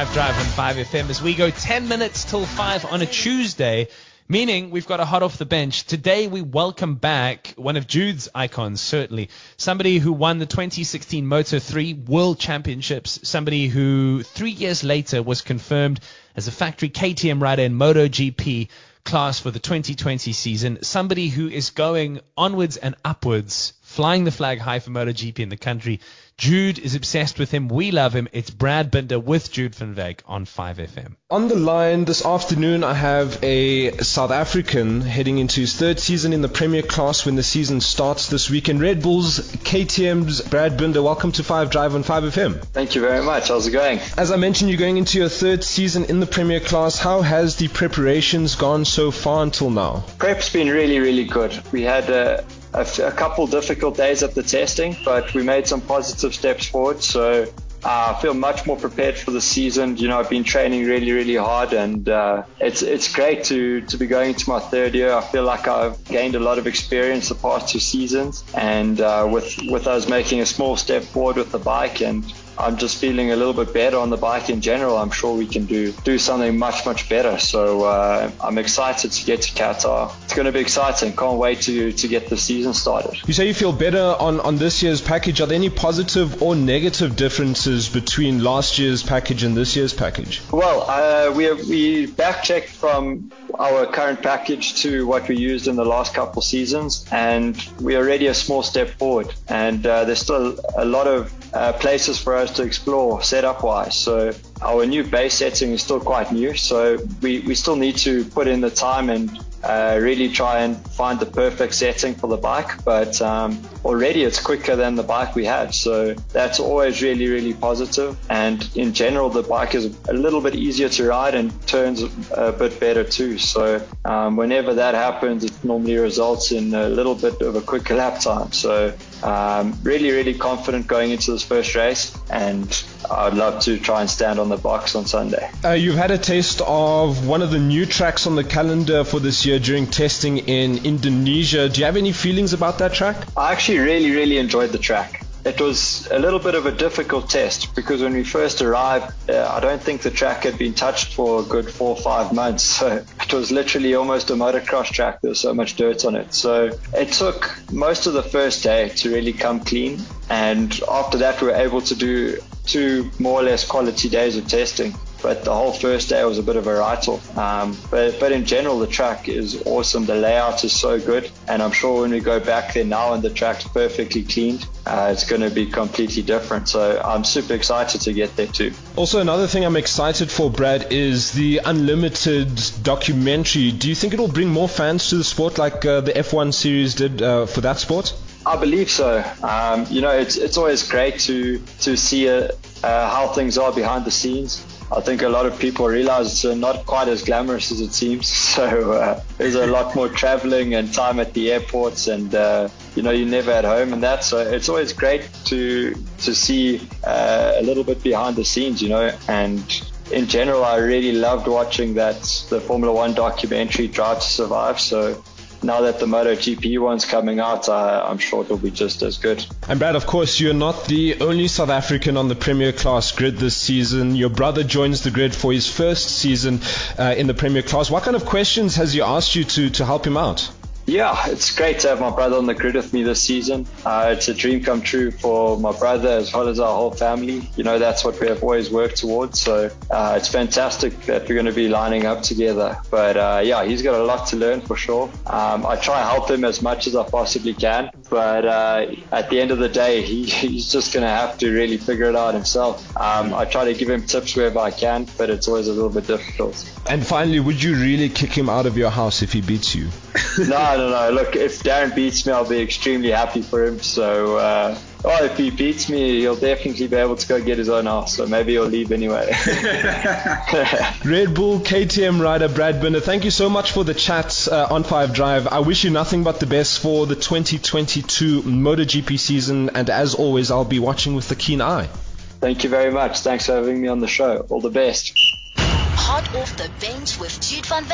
5 Drive on 5FM as we go 10 minutes till 5 on a Tuesday, meaning we've got a hot off the bench. Today we welcome back one of Jude's icons, certainly. Somebody who won the 2016 Moto3 World Championships. Somebody who 3 years later was confirmed as a factory KTM rider in MotoGP class for the 2020 season. Somebody who is going onwards and upwards, flying the flag high for MotoGP in the country. Jude is obsessed with him. We love him. It's Brad Binder with Jude van Wyk on 5FM. On the line this afternoon, I have a South African heading into his third season in the Premier Class when the season starts this weekend. Red Bulls, KTM's Brad Binder, welcome to 5 Drive on 5FM. Thank you very much. How's it going? As I mentioned, you're going into your third season in the Premier Class. How has the preparations gone so far until now? Prep's been really, really good. We had a couple difficult days at the testing, but we made some positive steps forward. So I feel much more prepared for the season. You know, I've been training really, really hard, and it's great to be going into my third year. I feel like I've gained a lot of experience the past 2 seasons, and with us making a small step forward with the bike, and I'm just feeling a little bit better on the bike in general. I'm sure we can do something much, much better. So I'm excited to get to Qatar. It's going to be exciting. Can't wait to get the season started. You say you feel better on this year's package. Are there any positive or negative differences between last year's package and this year's package? Well, we back-checked from our current package to what we used in the last couple seasons, and we're already a small step forward. And there's still a lot of places for us to explore setup wise. So our new base setting is still quite new, so we still need to put in the time and really try and find the perfect setting for the bike, but already it's quicker than the bike we had, so that's always really, really positive. And in general, the bike is a little bit easier to ride and turns a bit better too. So whenever that happens, it normally results in a little bit of a quicker lap time. So really, really confident going into this first race, and I'd love to try and stand on the box on Sunday. You've had a taste of one of the new tracks on the calendar for this year during testing in Indonesia. Do you have any feelings about that track? I actually really, really enjoyed the track. It was a little bit of a difficult test because when we first arrived, I don't think the track had been touched for a good 4 or 5 months. So it was literally almost a motocross track. There was so much dirt on it. So it took most of the first day to really come clean. And after that, we were able to do 2 more or less quality days of testing. But the whole first day was a bit of a write-off. But in general, the track is awesome. The layout is so good. And I'm sure when we go back there now and the track's perfectly cleaned, it's going to be completely different. So I'm super excited to get there too. Also, another thing I'm excited for, Brad, is the Unlimited documentary. Do you think it'll bring more fans to the sport like the F1 series did for that sport? I believe so. You know, it's always great to see how things are behind the scenes. I think a lot of people realize it's not quite as glamorous as it seems. So there's a lot more traveling and time at the airports, and you know, you're never at home and that. So it's always great to see a little bit behind the scenes, you know. And in general, I really loved watching the Formula One documentary, Drive to Survive. So now that the MotoGP one's coming out, I'm sure it'll be just as good. And Brad, of course, you're not the only South African on the Premier Class grid this season. Your brother joins the grid for his first season in the Premier Class. What kind of questions has he asked you to help him out? Yeah, it's great to have my brother on the grid with me this season. It's a dream come true for my brother as well as our whole family. You know, that's what we have always worked towards. So it's fantastic that we're going to be lining up together. But yeah, he's got a lot to learn for sure. I try to help him as much as I possibly can. But at the end of the day, he's just going to have to really figure it out himself. I try to give him tips wherever I can, but it's always a little bit difficult. And finally, would you really kick him out of your house if he beats you? No. Look, if Darren beats me, I'll be extremely happy for him. So, if he beats me, he'll definitely be able to go get his own house. So maybe he'll leave anyway. Red Bull KTM rider Brad Binder, thank you so much for the chat on 5 Drive. I wish you nothing but the best for the 2022 MotoGP season. And as always, I'll be watching with a keen eye. Thank you very much. Thanks for having me on the show. All the best. Hot off the bench with Jude van Wyk.